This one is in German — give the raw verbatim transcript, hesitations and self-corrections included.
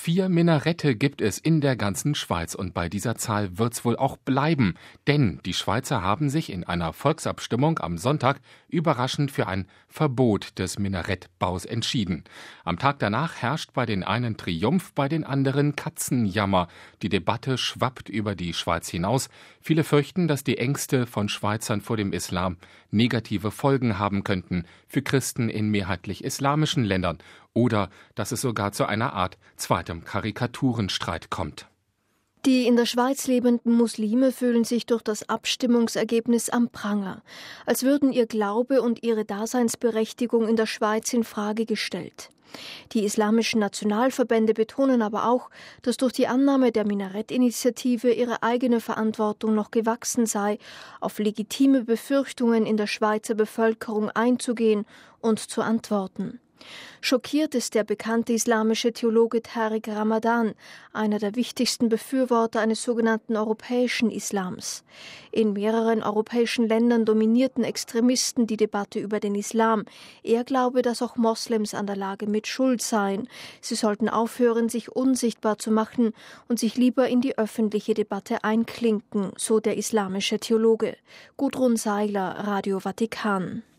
Vier Minarette gibt es in der ganzen Schweiz und bei dieser Zahl wird's wohl auch bleiben, denn die Schweizer haben sich in einer Volksabstimmung am Sonntag überraschend für ein Verbot des Minarettbaus entschieden. Am Tag danach herrscht bei den einen Triumph, bei den anderen Katzenjammer. Die Debatte schwappt über die Schweiz hinaus. Viele fürchten, dass die Ängste von Schweizern vor dem Islam negative Folgen haben könnten für Christen in mehrheitlich islamischen Ländern oder dass es sogar zu einer Art zweitem Karikaturenstreit kommt. Die in der Schweiz lebenden Muslime fühlen sich durch das Abstimmungsergebnis am Pranger, als würden ihr Glaube und ihre Daseinsberechtigung in der Schweiz in Frage gestellt. Die islamischen Nationalverbände betonen aber auch, dass durch die Annahme der Minarett-Initiative ihre eigene Verantwortung noch gewachsen sei, auf legitime Befürchtungen in der Schweizer Bevölkerung einzugehen und zu antworten. Schockiert ist der bekannte islamische Theologe Tariq Ramadan, einer der wichtigsten Befürworter eines sogenannten europäischen Islams. In mehreren europäischen Ländern dominierten Extremisten die Debatte über den Islam. Er glaube, dass auch Moslems an der Lage mit Schuld seien. Sie sollten aufhören, sich unsichtbar zu machen und sich lieber in die öffentliche Debatte einklinken, so der islamische Theologe. Gudrun Seiler, Radio Vatikan.